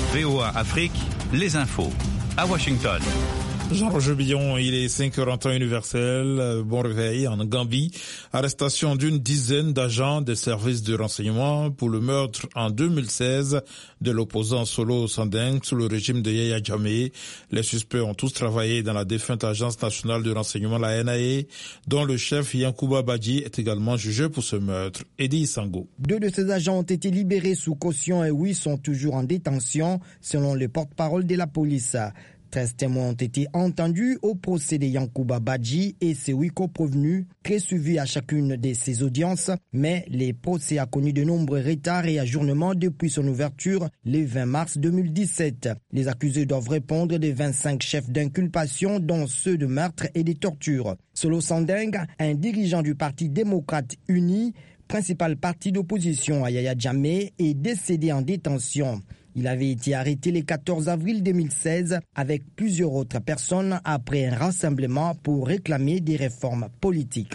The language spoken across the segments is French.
VOA Afrique, les infos. À Washington. Jean-Roger Billon, il est 5h en temps universel. Bon réveil en Gambie. Arrestation d'une dizaine d'agents des services de renseignement pour le meurtre en 2016 de l'opposant Solo Sandeng sous le régime de Yahya Jammeh. Les suspects ont tous travaillé dans la défunte agence nationale de renseignement, la NIA, dont le chef Yankuba Badji est également jugé pour ce meurtre. Eddie Sango. 2 de ces agents ont été libérés sous caution et 8 sont toujours en détention, selon le porte-parole de la police. 13 témoins ont été entendus au procès de Yankuba Badji et ses 8 co-prévenus, très suivis à chacune de ces audiences, mais le procès a connu de nombreux retards et ajournements depuis son ouverture le 20 mars 2017. Les accusés doivent répondre de 25 chefs d'inculpation, dont ceux de meurtre et de torture. Solo Sandeng, un dirigeant du Parti démocrate uni, principal parti d'opposition à Yahya Jammeh, est décédé en détention. Il avait été arrêté le 14 avril 2016 avec plusieurs autres personnes après un rassemblement pour réclamer des réformes politiques.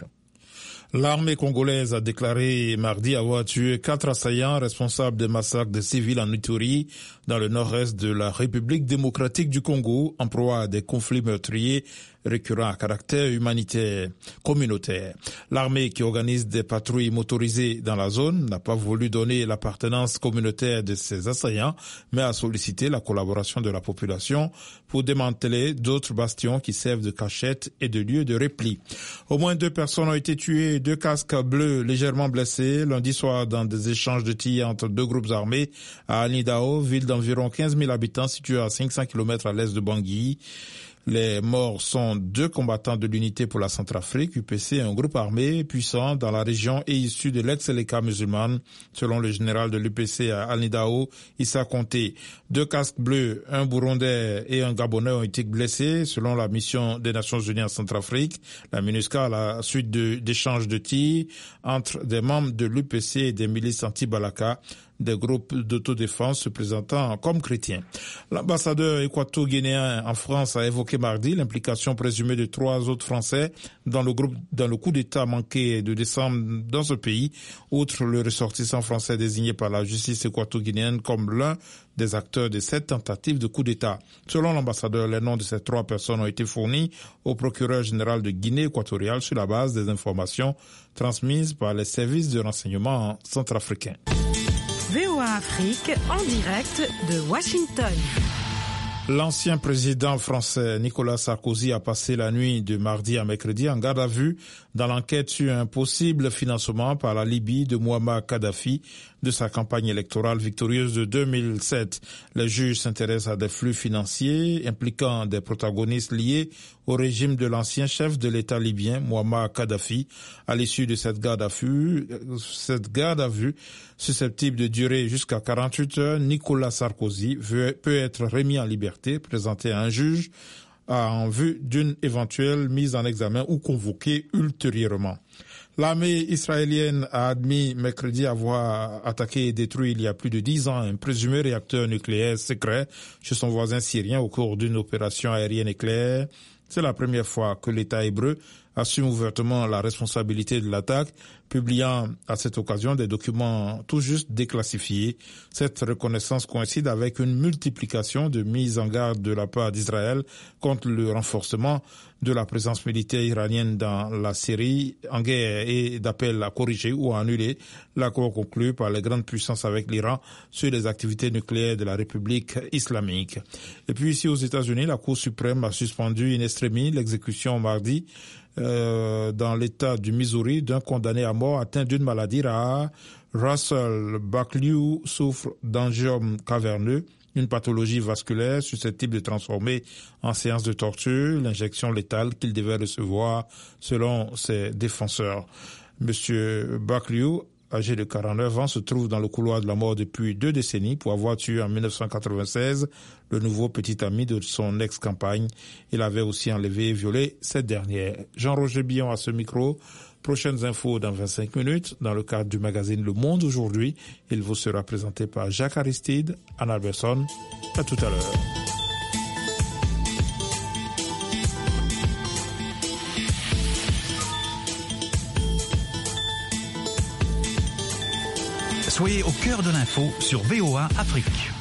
L'armée congolaise a déclaré mardi avoir tué 4 assaillants responsables des massacres de civils en Ituri, dans le nord-est de la République démocratique du Congo, en proie à des conflits meurtriers récurrents à caractère humanitaire, communautaire. L'armée, qui organise des patrouilles motorisées dans la zone, n'a pas voulu donner l'appartenance communautaire de ses assaillants, mais a sollicité la collaboration de la population pour démanteler d'autres bastions qui servent de cachette et de lieu de repli. Au moins 2 personnes ont été tuées, 2 casques bleus légèrement blessés lundi soir dans des échanges de tirs entre 2 groupes armés à Alnidao, ville d'environ 15 000 habitants située à 500 km à l'est de Bangui. Les morts sont 2 combattants de l'unité pour la Centrafrique, UPC, un groupe armé puissant dans la région et issu de l'ex-Seleka musulmane, selon le général de l'UPC à Alnidao, Issa Conté. 2 casques bleus, un Burundais et un Gabonais ont été blessés, selon la mission des Nations Unies en Centrafrique, la MINUSCA, à la suite d'échanges de tirs entre des membres de l'UPC et des milices anti-Balaka, des groupes d'autodéfense se présentant comme chrétiens. L'ambassadeur équato-guinéen en France a évoqué mardi l'implication présumée de 3 autres Français dans le coup d'État manqué de décembre dans ce pays, outre le ressortissant français désigné par la justice équato-guinéenne comme l'un des acteurs de cette tentative de coup d'État. Selon l'ambassadeur, les noms de ces 3 personnes ont été fournis au procureur général de Guinée équatoriale sur la base des informations transmises par les services de renseignement centrafricains. VOA Afrique, en direct de Washington. L'ancien président français Nicolas Sarkozy a passé la nuit de mardi à mercredi en garde à vue dans l'enquête sur un possible financement par la Libye de Mouammar Kadhafi de sa campagne électorale victorieuse de 2007. Les juges s'intéressent à des flux financiers impliquant des protagonistes liés au régime de l'ancien chef de l'État libyen, Mouammar Kadhafi. À l'issue de cette garde à vue susceptible de durer jusqu'à 48 heures, Nicolas Sarkozy peut être remis en liberté, présenté à un juge en vue d'une éventuelle mise en examen ou convoqué ultérieurement. L'armée israélienne a admis mercredi avoir attaqué et détruit il y a plus de 10 ans un présumé réacteur nucléaire secret chez son voisin syrien au cours d'une opération aérienne éclair. C'est la première fois que l'État hébreu assume ouvertement la responsabilité de l'attaque, publiant à cette occasion des documents tout juste déclassifiés. Cette reconnaissance coïncide avec une multiplication de mises en garde de la part d'Israël contre le renforcement de la présence militaire iranienne dans la Syrie en guerre et d'appel à corriger ou à annuler l'accord conclu par les grandes puissances avec l'Iran sur les activités nucléaires de la République islamique. Et puis ici aux États-Unis, la Cour suprême a suspendu in extremis l'exécution mardi dans l'État du Missouri d'un condamné à mort atteint d'une maladie rare. Russell Bucklew souffre d'angiome caverneux, une pathologie vasculaire susceptible de transformer en séance de torture l'injection létale qu'il devait recevoir selon ses défenseurs. Monsieur Bucklew, âgé de 49 ans, se trouve dans le couloir de la mort depuis 2 décennies pour avoir tué en 1996 le nouveau petit ami de son ex-campagne. Il avait aussi enlevé et violé cette dernière. Jean-Roger Billon à ce micro. Prochaines infos dans 25 minutes dans le cadre du magazine Le Monde aujourd'hui. Il vous sera présenté par Jacques Aristide, Anna Besson. À tout à l'heure. Soyez au cœur de l'info sur VOA Afrique.